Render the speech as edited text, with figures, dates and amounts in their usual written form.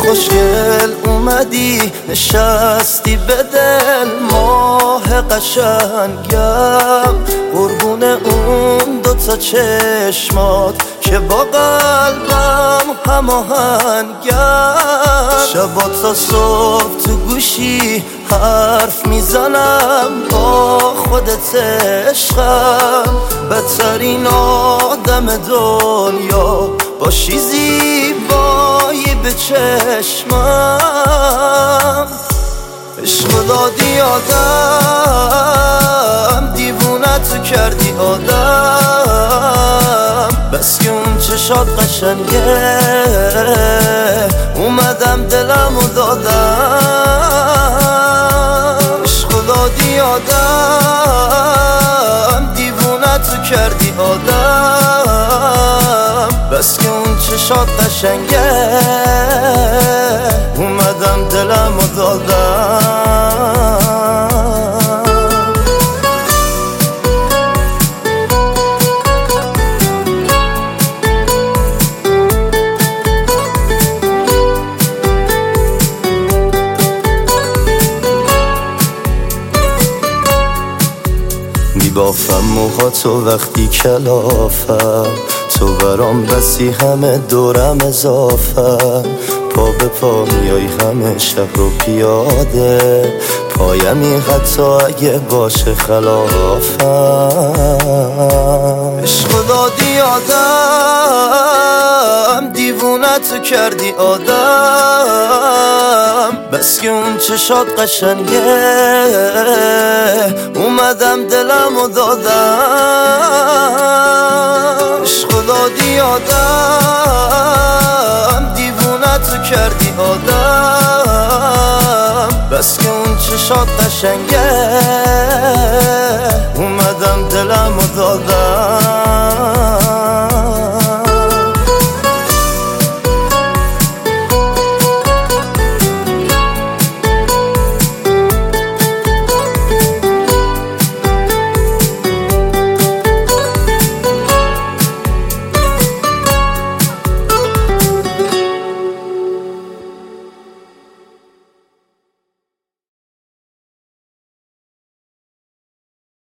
خوشگل اومدی نشستی به دل ماه قشنگم قربون اون دوتا چشمات که با قلبم هماهنگم شبا تا صبح تو گوشی حرف میزنم با خودت عشقم بدترین آدم دنیا باشی زیبایی به چشمم عشق دادی آدم دیوونتو کردی آدم بس که اون چشات قشنگه اومدم دلمو دادم عشق دادی آدم دیوونتو کردی آدم بس که اون چشات قشنگه اومدم دلمو دادم میبافم موهاتو وقتی کلافم تو برام بسی همه دورم اضافم پا به پا میای همه شب رو پیاده پایمی حتی اگه باشه خلافم عشق دادی آدم دیوونتو کردی آدم بس که اون چشات قشنگه اومدم دلمو دادم عشق دادی آدم دیوونتو کردی آدم بس که اون چشات قشنگه